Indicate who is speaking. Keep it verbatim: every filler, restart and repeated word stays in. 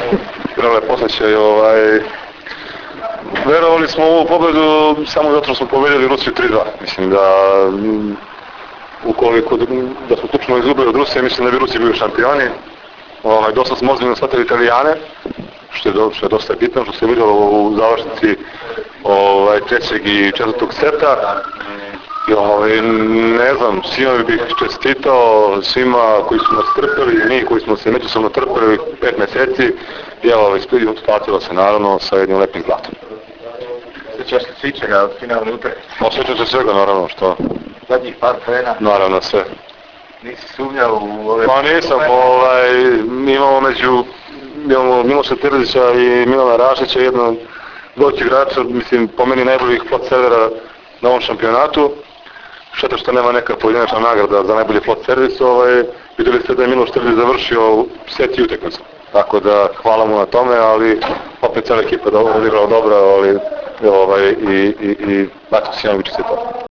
Speaker 1: prelep osjećaj. Ovaj, verovali smo u ovu pobedu samo zato što smo pobedili Rusiju tri dva. Mislim da ukoliko da smo slučajno izgubili od Rusije, mislim da bi Rusi bili šampioni. Ovaj, dosta smo ozbiljno shvatili Italijane, što je, do, što je dosta bitno, što se vidjelo u završnici ovaj, trećeg i četvrtog seta. I, ovaj, ne znam, svima bih čestitao, svima koji su nas trpeli, mi koji smo se međusobno trpeli pet meseci, i evo, ovaj, isplatilo se naravno sa jednim lepim zlatom.
Speaker 2: Sjećaš se svičega od finalne utrke?
Speaker 1: Osjećam se svega, naravno, što?
Speaker 2: Zadnjih par trena?
Speaker 1: Naravno, sve.
Speaker 2: Nisi sumnjao u ove...
Speaker 1: Pa nisam, ovaj, imamo među, imamo Miloša Terzića i Milana Rašića, jedno doći igrača, mislim, po meni najboljih flot servera na ovom šampionatu. Šteta što nema neka pojedinačna nagrada za najbolji flot servis, ovaj, vidjeli ste da je Miloš Terzić završio set i utakmicu. Tako da hvala mu na tome, ali opet cijela ekipa odigrala dobro, ali, ovaj, i, i, i, i, i, i, i, i, i,